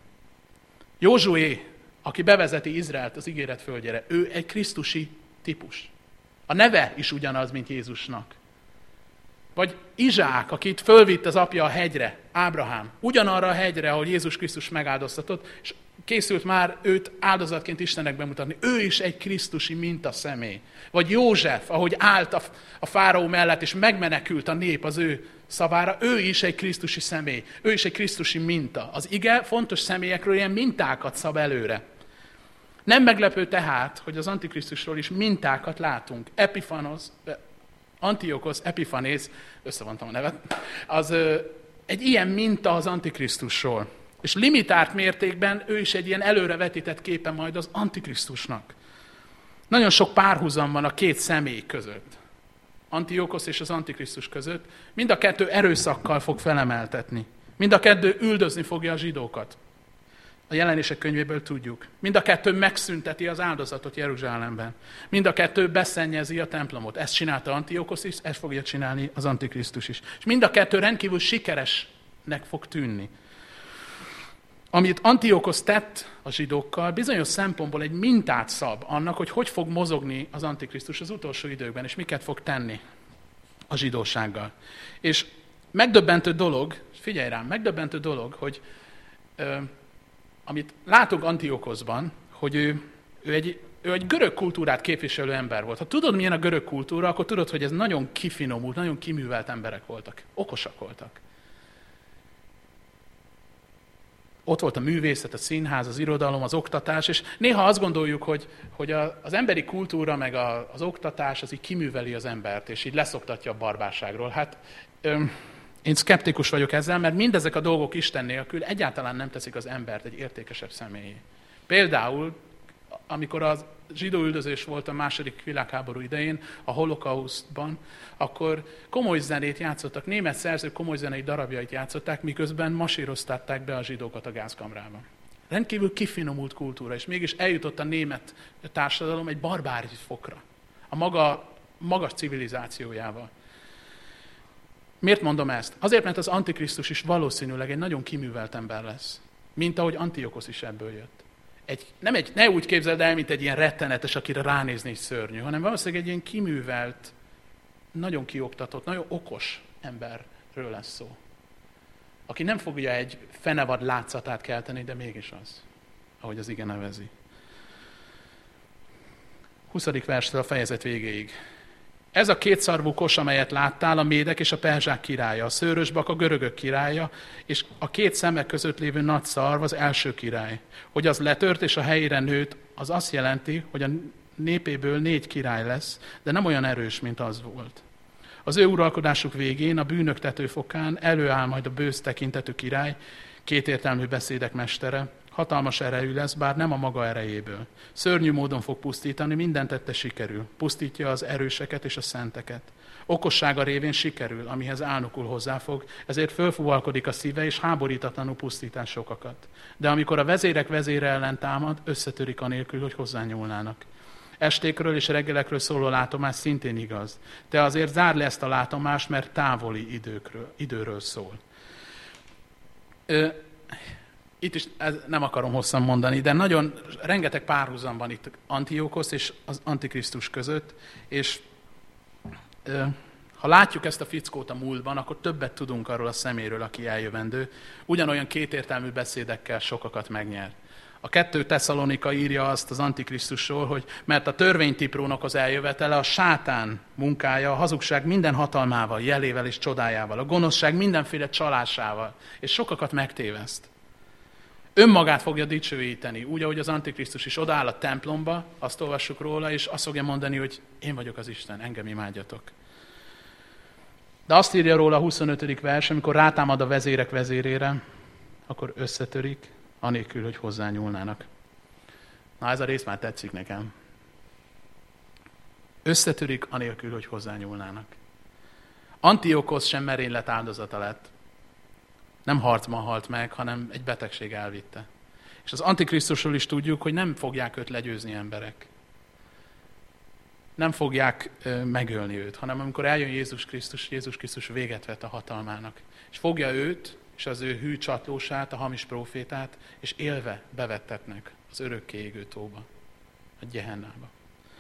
Józsué, aki bevezeti Izraelt az ígéret földjére, ő egy krisztusi típus. A neve is ugyanaz, mint Jézusnak. Vagy Izsák, akit fölvitt az apja a hegyre, Ábrahám, ugyanarra a hegyre, ahol Jézus Krisztus megáldoztatott, és készült már őt áldozatként Istennek bemutatni. Ő is egy krisztusi minta személy. Vagy József, ahogy állt a, a fáraó mellett, és megmenekült a nép az ő szavára, ő is egy krisztusi személy. Ő is egy krisztusi minta. Az ige fontos személyekről ilyen mintákat szab előre. Nem meglepő tehát, hogy az Antikrisztusról is mintákat látunk. Epifanos, Antiokosz Epifanész, összevontam a nevet, az ö, egy ilyen minta az Antikrisztusról. És limitált mértékben ő is egy ilyen előrevetített képe majd az Antikrisztusnak. Nagyon sok párhuzam van a két személy között. Antiokosz és az Antikrisztus között. Mind a kettő erőszakkal fog felemeltetni. Mind a kettő üldözni fogja a zsidókat. A Jelenések könyvéből tudjuk. Mind a kettő megszünteti az áldozatot Jeruzsálemben. Mind a kettő beszennyezi a templomot. Ezt csinálta Antiokosz is, ezt fogja csinálni az Antikrisztus is. És mind a kettő rendkívül sikeresnek fog tűnni. Amit Antiokosz tett a zsidókkal, bizonyos szempontból egy mintát szab annak, hogy hogy fog mozogni az Antikrisztus az utolsó időkben, és miket fog tenni a zsidósággal. És megdöbbentő dolog, figyelj rám, megdöbbentő dolog, hogy ö, amit látunk Antiokoszban, hogy ő, ő, egy, ő egy görög kultúrát képviselő ember volt. Ha tudod, milyen a görög kultúra, akkor tudod, hogy ez nagyon kifinomult, nagyon kiművelt emberek voltak. Okosak voltak. Ott volt a művészet, a színház, az irodalom, az oktatás, és néha azt gondoljuk, hogy, hogy a, az emberi kultúra, meg a, az oktatás, az így kiműveli az embert, és így leszoktatja a barbárságról. Hát öm, én szkeptikus vagyok ezzel, mert mindezek a dolgok Isten nélkül egyáltalán nem teszik az embert egy értékesebb személyé. Például, amikor a zsidó üldözés volt a második világháború idején, a holokausztban, akkor komoly zenét játszottak, német szerzők komoly zenei darabjait játszották, miközben masíroztatták be a zsidókat a gázkamrába. Rendkívül kifinomult kultúra, és mégis eljutott a német társadalom egy barbári fokra. A maga magas civilizációjával. Miért mondom ezt? Azért, mert az Antikrisztus is valószínűleg egy nagyon kiművelt ember lesz. Mint ahogy Antiokosz is ebből jött. Egy, nem egy, ne úgy képzeld el, mint egy ilyen rettenetes, akire ránézni is szörnyű, hanem valószínűleg egy ilyen kiművelt, nagyon kioktatott, nagyon okos emberről lesz szó. Aki nem fogja egy fenevad látszatát kelteni, de mégis az, ahogy az ige nevezi. huszadik verstől a fejezet végéig. Ez a kétszarvú kos, amelyet láttál, a médek és a perzsák királya, a szőrösbak a görögök királya, és a két szemek között lévő nagy szarv az első király. Hogy az letört és a helyére nőtt, az azt jelenti, hogy a népéből négy király lesz, de nem olyan erős, mint az volt. Az ő uralkodásuk végén, a bűnök tetőfokán előáll majd a bősz tekintetű király, kétértelmű beszédek mestere, hatalmas erejű lesz, bár nem a maga erejéből. Szörnyű módon fog pusztítani, minden tette sikerül. Pusztítja az erőseket és a szenteket. Okossága révén sikerül, amihez álnokul hozzáfog, ezért fölfúvalkodik a szíve, és háborítatlanul pusztítás sokakat. De amikor a vezérek vezére ellen támad, összetörik anélkül, hogy hozzányúlnának. Estékről és reggelekről szóló látomás szintén igaz. Te azért zárd le ezt a látomást, mert távoli időkről, időről szól. Ö, Itt is ez nem akarom hosszan mondani, de nagyon rengeteg párhuzam van itt Antiokosz és az Antikrisztus között, és ö, ha látjuk ezt a fickót a múltban, akkor többet tudunk arról a szeméről, aki eljövendő. Ugyanolyan kétértelmű beszédekkel sokakat megnyer. A kettő Tesszalonika írja azt az Antikrisztusról, hogy mert a törvénytiprónak az eljövetele, a sátán munkája, a hazugság minden hatalmával, jelével és csodájával, a gonoszság mindenféle csalásával, és sokakat megtéveszt. Önmagát fogja dicsőíteni, úgy, ahogy az Antikrisztus is odaáll a templomba, azt olvassuk róla, és azt fogja mondani, hogy én vagyok az Isten, engem imádjatok. De azt írja róla a huszonötödik vers, amikor rátámad a vezérek vezérére, akkor összetörik, anélkül, hogy hozzányúlnának. Na, ez a rész már tetszik nekem. Összetörik, anélkül, hogy hozzányúlnának. Antiokosz sem merénylet áldozata lett. Nem harcban halt meg, hanem egy betegség elvitte. És az Antikrisztusról is tudjuk, hogy nem fogják őt legyőzni emberek. Nem fogják ö, megölni őt, hanem amikor eljön Jézus Krisztus, Jézus Krisztus véget vet a hatalmának. És fogja őt, és az ő hű csatlósát, a hamis prófétát, és élve bevettetnek az örökké égő tóba, a Gehennába.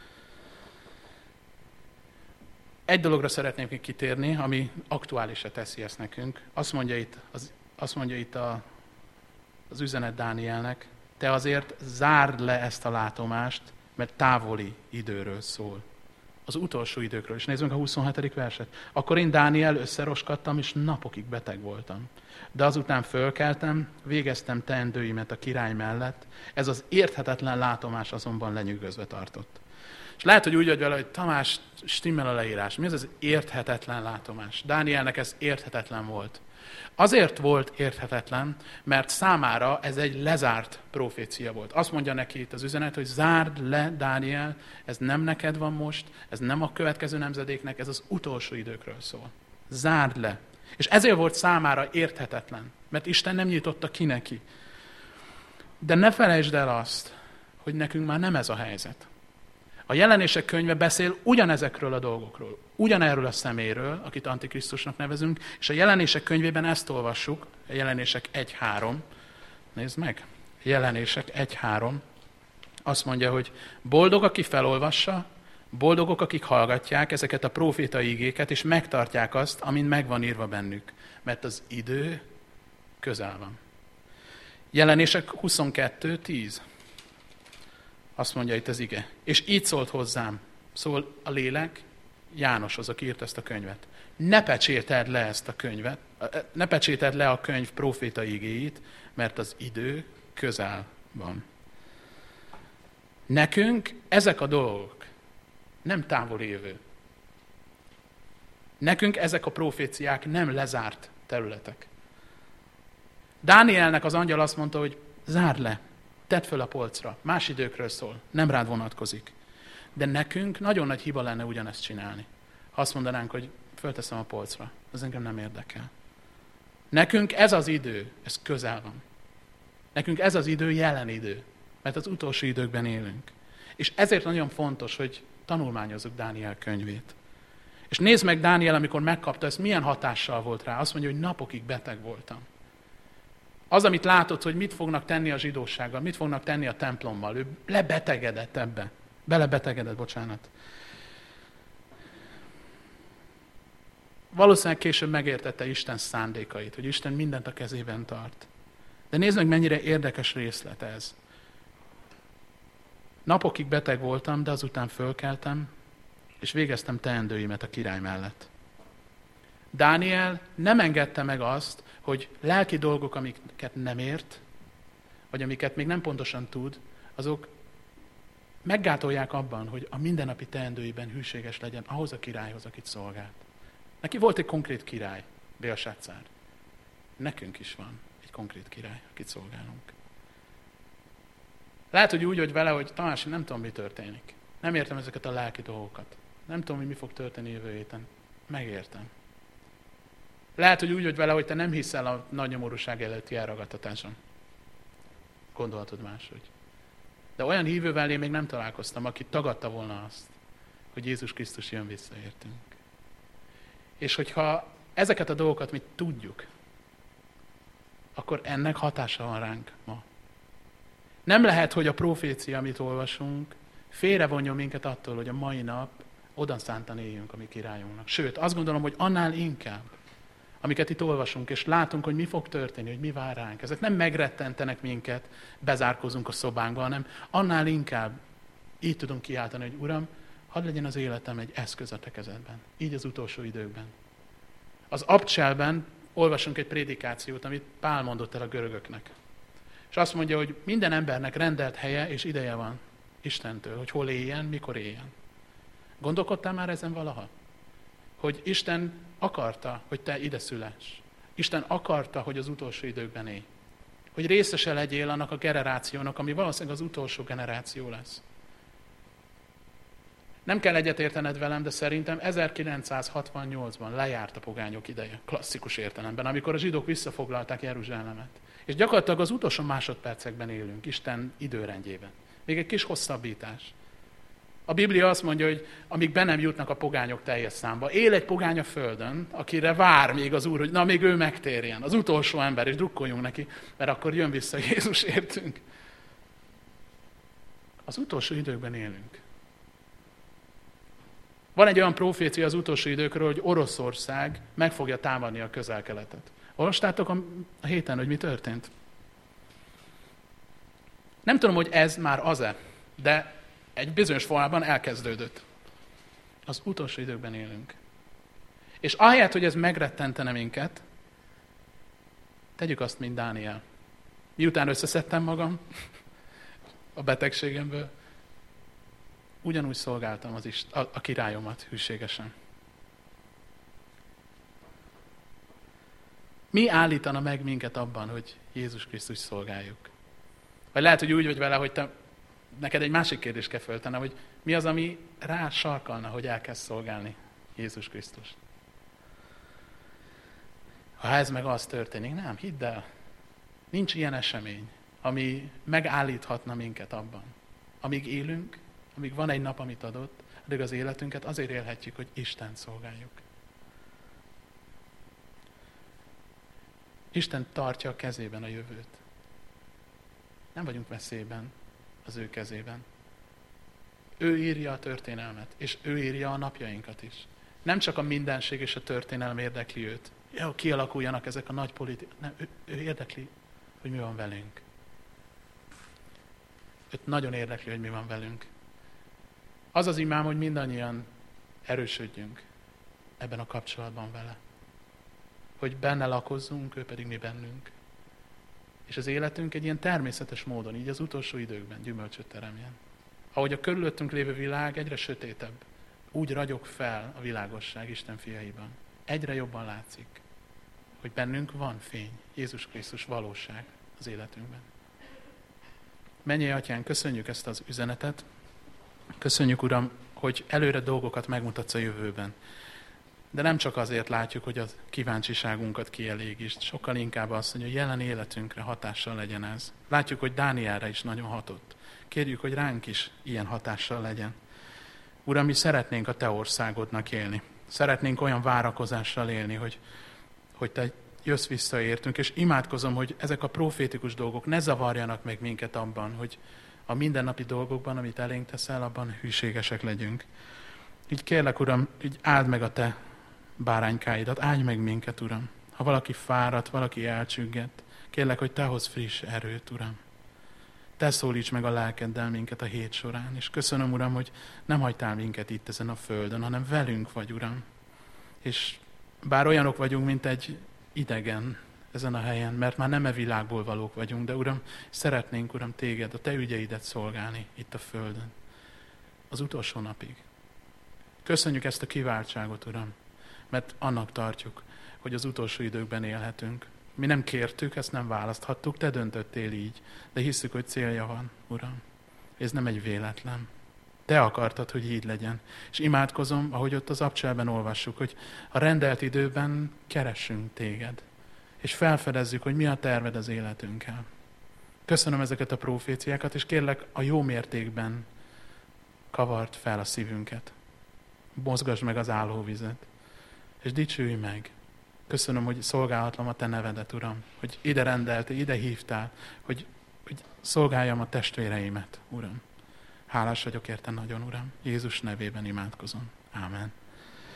Egy dologra szeretnék még kitérni, ami aktuálisra teszi ezt nekünk. Azt mondja itt, az, azt mondja itt a, az üzenet Dánielnek, te azért zárd le ezt a látomást, mert távoli időről szól. Az utolsó időkről. És nézzünk a huszonhetedik verset. Akkor én, Dániel, összeroskadtam, és napokig beteg voltam. De azután fölkeltem, végeztem teendőimet a király mellett, ez az érthetetlen látomás azonban lenyűgözve tartott. És lehet, hogy úgy vagy vele, hogy Tamás, stimmel a leírás. Mi az az érthetetlen látomás? Dánielnek ez érthetetlen volt. Azért volt érthetetlen, mert számára ez egy lezárt profécia volt. Azt mondja neki itt az üzenet, hogy zárd le, Dániel, ez nem neked van most, ez nem a következő nemzedéknek, ez az utolsó időkről szól. Zárd le. És ezért volt számára érthetetlen, mert Isten nem nyitotta ki neki. De ne felejtsd el azt, hogy nekünk már nem ez a helyzet. A Jelenések könyve beszél ugyanezekről a dolgokról, ugyanerről a szeméről, akit Antikrisztusnak nevezünk, és a Jelenések könyvében ezt olvassuk, a Jelenések egy három. Nézd meg, Jelenések egy három. Azt mondja, hogy boldog, aki felolvassa, boldogok, akik hallgatják ezeket a prófétai igéket, és megtartják azt, amin megvan írva bennük, mert az idő közel van. Jelenések huszonkettő tíz. Azt mondja itt az ige. És így szólt hozzám, szól a lélek, János az, aki írt ezt a könyvet. Ne pecsételd le ezt a könyvet, ne pecsételd le a könyv prófétai igéit, mert az idő közel van. Nekünk ezek a dolgok nem távol jövő. Nekünk ezek a proféciák nem lezárt területek. Dánielnek az angyal azt mondta, hogy zárd le, tedd föl a polcra, más időkről szól, nem rád vonatkozik. De nekünk nagyon nagy hiba lenne ugyanezt csinálni. Ha azt mondanánk, hogy fölteszem a polcra, az engem nem érdekel. Nekünk ez az idő, ez közel van. Nekünk ez az idő jelen idő, mert az utolsó időkben élünk. És ezért nagyon fontos, hogy tanulmányozzuk Dániel könyvét. És nézd meg Dániel, amikor megkapta ezt, milyen hatással volt rá. Azt mondja, hogy napokig beteg voltam. Az, amit látott, hogy mit fognak tenni a zsidósággal, mit fognak tenni a templommal, ő lebetegedett ebbe. Belebetegedett, bocsánat. Valószínűleg később megértette Isten szándékait, hogy Isten mindent a kezében tart. De nézd meg, mennyire érdekes részlet ez. Napokig beteg voltam, de azután fölkeltem, és végeztem teendőimet a király mellett. Dániel nem engedte meg azt, hogy lelki dolgok, amiket nem ért, vagy amiket még nem pontosan tud, azok meggátolják abban, hogy a mindennapi teendőiben hűséges legyen ahhoz a királyhoz, akit szolgált. Neki volt egy konkrét király, Bélsáccár. Nekünk is van egy konkrét király, akit szolgálunk. Lehet, hogy úgy vagy vele, hogy Tamás, nem tudom, mi történik. Nem értem ezeket a lelki dolgokat. Nem tudom, hogy mi fog történni jövő héten. Megértem. Lehet, hogy úgy vagy vele, hogy te nem hiszel a nagy nyomorúság előtti elragadtatáson. Gondolhatod máshogy. De olyan hívővel én még nem találkoztam, aki tagadta volna azt, hogy Jézus Krisztus jön vissza értünk. És hogyha ezeket a dolgokat mi tudjuk, akkor ennek hatása van ránk ma. Nem lehet, hogy a profécia, amit olvasunk, félrevonjon minket attól, hogy a mai nap oda szántan éljünk a mi királyunknak. Sőt, azt gondolom, hogy annál inkább, amiket itt olvasunk, és látunk, hogy mi fog történni, hogy mi vár ránk. Ezek nem megrettentenek minket, bezárkozunk a szobánkba, hanem annál inkább így tudunk kiáltani, hogy Uram, hadd legyen az életem egy eszköz a te kezedben. Így az utolsó időkben. Az Abcselben olvasunk egy prédikációt, amit Pál mondott el a görögöknek. És azt mondja, hogy minden embernek rendelt helye és ideje van Istentől, hogy hol éljen, mikor éljen. Gondolkodtál már ezen valaha? Hogy Isten akarta, hogy te ide szüless. Isten akarta, hogy az utolsó időkben élj. Hogy részese legyél annak a generációnak, ami valószínűleg az utolsó generáció lesz. Nem kell egyetértened velem, de szerintem ezerkilencszázhatvannyolcban lejárt a pogányok ideje, klasszikus értelemben, amikor a zsidók visszafoglalták Jeruzsálemet. És gyakorlatilag az utolsó másodpercekben élünk, Isten időrendjében. Még egy kis hosszabbítás. A Biblia azt mondja, hogy amíg be nem jutnak a pogányok teljes számba, él egy pogány a földön, akire vár még az Úr, hogy na, még ő megtérjen, az utolsó ember, és drukkoljunk neki, mert akkor jön vissza Jézus értünk. Az utolsó időkben élünk. Van egy olyan profécia az utolsó időkről, hogy Oroszország meg fogja támadni a Közel-Keletet. Olvastátok a héten, hogy mi történt? Nem tudom, hogy ez már az-e, de egy bizonyos formában elkezdődött. Az utolsó időkben élünk. És ahelyett, hogy ez megrettentene minket, tegyük azt, mint Dániel. Miután összeszedtem magam a betegségemből, ugyanúgy szolgáltam az Isten, a, a királyomat hűségesen. Mi állítana meg minket abban, hogy Jézus Krisztus szolgáljuk? Vagy lehet, hogy úgy vagy vele, hogy te, neked egy másik kérdést kell föltennem, hogy mi az, ami rá sarkalna, hogy elkezd szolgálni Jézus Krisztus. Ha ez meg az történik, nem, hidd el, nincs ilyen esemény, ami megállíthatna minket abban. Amíg élünk, amíg van egy nap, amit adott, addig az életünket azért élhetjük, hogy Istent szolgáljuk. Isten tartja a kezében a jövőt. Nem vagyunk veszélyben az ő kezében. Ő írja a történelmet, és ő írja a napjainkat is. Nem csak a mindenség és a történelem érdekli őt. Jó, kialakuljanak ezek a nagy politikák. Nem, ő, ő érdekli, hogy mi van velünk. Őt nagyon érdekli, hogy mi van velünk. Az az imám, hogy mindannyian erősödjünk ebben a kapcsolatban vele. Hogy benne lakozzunk, ő pedig mi bennünk. És az életünk egy ilyen természetes módon, így az utolsó időkben gyümölcsöt teremjen. Ahogy a körülöttünk lévő világ egyre sötétebb, úgy ragyog fel a világosság Isten fiaiban. Egyre jobban látszik, hogy bennünk van fény, Jézus Krisztus valóság az életünkben. Mennyei Atyánk, köszönjük ezt az üzenetet. Köszönjük, Uram, hogy előre dolgokat megmutatsz a jövőben. De nem csak azért látjuk, hogy a kíváncsiságunkat kielégítsd, sokkal inkább azt mondja, hogy jelen életünkre hatással legyen ez. Látjuk, hogy Dánielre is nagyon hatott. Kérjük, hogy ránk is ilyen hatással legyen. Uram, mi szeretnénk a Te országodnak élni. Szeretnénk olyan várakozással élni, hogy, hogy Te jössz vissza értünk, és imádkozom, hogy ezek a profétikus dolgok ne zavarjanak meg minket abban, hogy a mindennapi dolgokban, amit elénk teszel, abban hűségesek legyünk. Így kérlek, Uram, így áld meg a Te báránykáidat, áldj meg minket, Uram. Ha valaki fáradt, valaki elcsüggett, kérlek, hogy Te hozz friss erőt, Uram. Te szólíts meg a lelkeddel minket a hét során, és köszönöm, Uram, hogy nem hagytál minket itt ezen a földön, hanem velünk vagy, Uram. És bár olyanok vagyunk, mint egy idegen ezen a helyen, mert már nem e világból valók vagyunk, de Uram, szeretnénk, Uram, Téged, a Te ügyeidet szolgálni itt a földön, az utolsó napig. Köszönjük ezt a kiváltságot, Uram, mert annak tartjuk, hogy az utolsó időkben élhetünk. Mi nem kértük, ezt nem választhattuk, Te döntöttél így, de hisszük, hogy célja van, Uram. Ez nem egy véletlen. Te akartad, hogy így legyen. És imádkozom, ahogy ott az abcselben olvassuk, hogy a rendelt időben keressünk Téged, és felfedezzük, hogy mi a terved az életünkkel. Köszönöm ezeket a proféciákat, és kérlek, a jó mértékben kavart fel a szívünket. Mozgasd meg az állóvizet, és dicsülj meg. Köszönöm, hogy szolgálhatlom a Te nevedet, Uram, hogy ide rendeltél, ide hívtál, hogy, hogy szolgáljam a testvéreimet, Uram. Hálás vagyok érte nagyon, Uram. Jézus nevében imádkozom. Ámen.